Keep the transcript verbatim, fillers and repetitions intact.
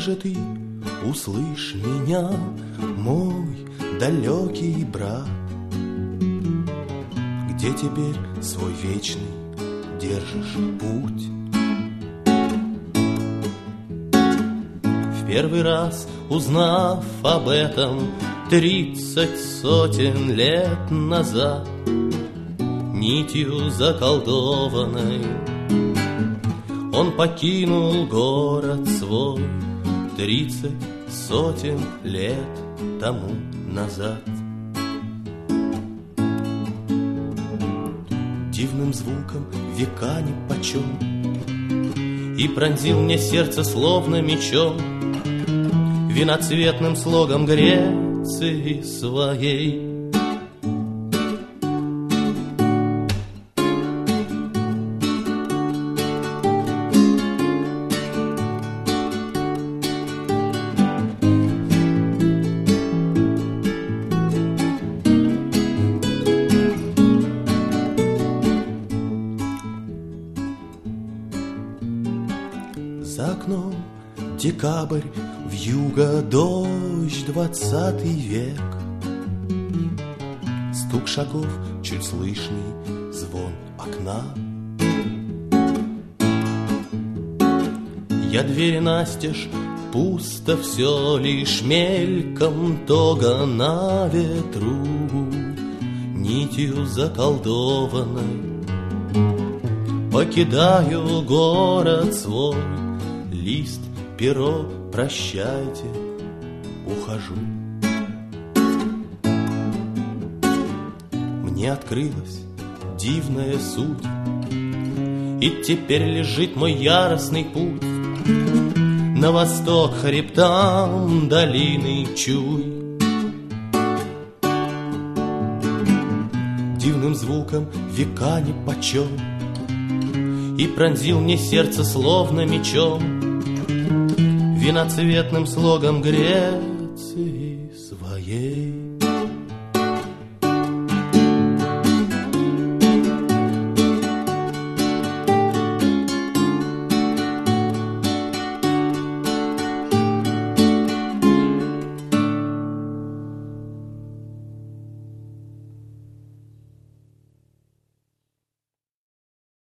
же ты, услышь меня, мой далекий брат? Где теперь свой вечный держишь путь? В первый раз, узнав об этом тридцать сотен лет назад, нитью заколдованной он покинул город свой тридцать сотен лет тому назад. Дивным звуком века нипочем и пронзил мне сердце словно мечом, виноцветным слогом Греции своей. За окном декабрь, вьюга, дождь, двадцатый век. Стук шагов, чуть слышный звон окна. Я двери настежь, пусто все, лишь мельком тога на ветру, нитью заколдованной покидаю город свой. Лист, перо, прощайте, ухожу. Мне открылась дивная суть, и теперь лежит мой яростный путь на восток хребтам долины Чуй. Дивным звуком века нипочем и пронзил мне сердце словно мечом, виноцветным слогом Греции своей.